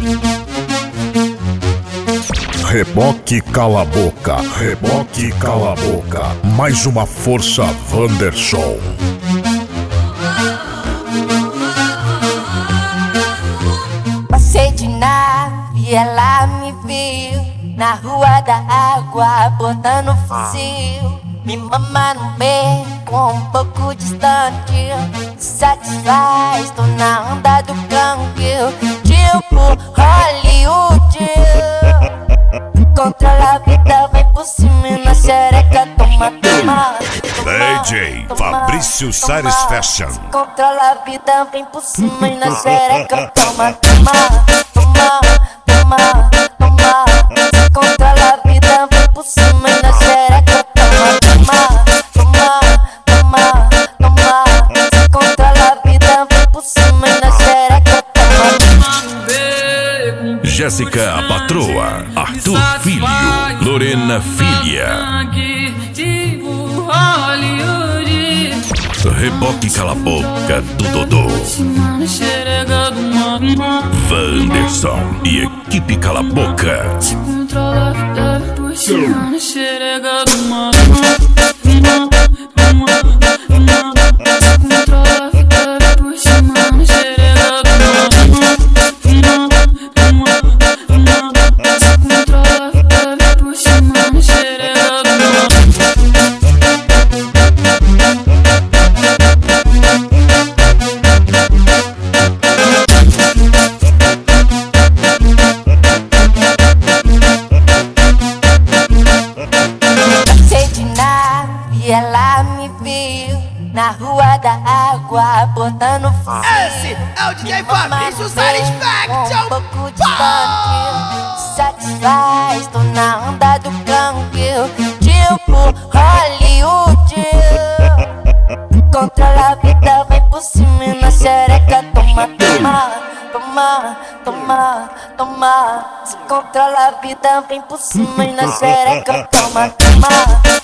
Reboque cala a boca, reboque cala a boca. Mais uma força Wanderson. Passei de nave, ela me viu na rua da água, botando fuzil. Me mama no beco, um pouco distante. Satisfaz, tô na onda do canguil. Tipo Hollywood. Controla a vida, vem por cima e na xereca, toma, toma. DJ Fabrício Sares Fashion. Controla a vida, vem por cima e na xereca, toma, toma, toma, toma, toma. Controla a vida, vem por cima e na xereca, toma, toma, toma, toma, toma. Controla a vida, vem por cima e na xereca, toma, toma. Jéssica a Patroa, Arthur Filho, Lorena Filha. Reboque cala a boca do Dodô. Wanderson e equipe cala a boca. Ela me viu na rua da água, botando fuzil. Esse é o DJ Fabrício Sares Fashion. Um pouco distante, satisfaz, tô na onda do canguil. Tipo Hollywood. Controla a vida, vem por cima e na xereca, toma, toma, toma, toma, toma. Se controla a vida, vem por cima e na xereca, toma, toma.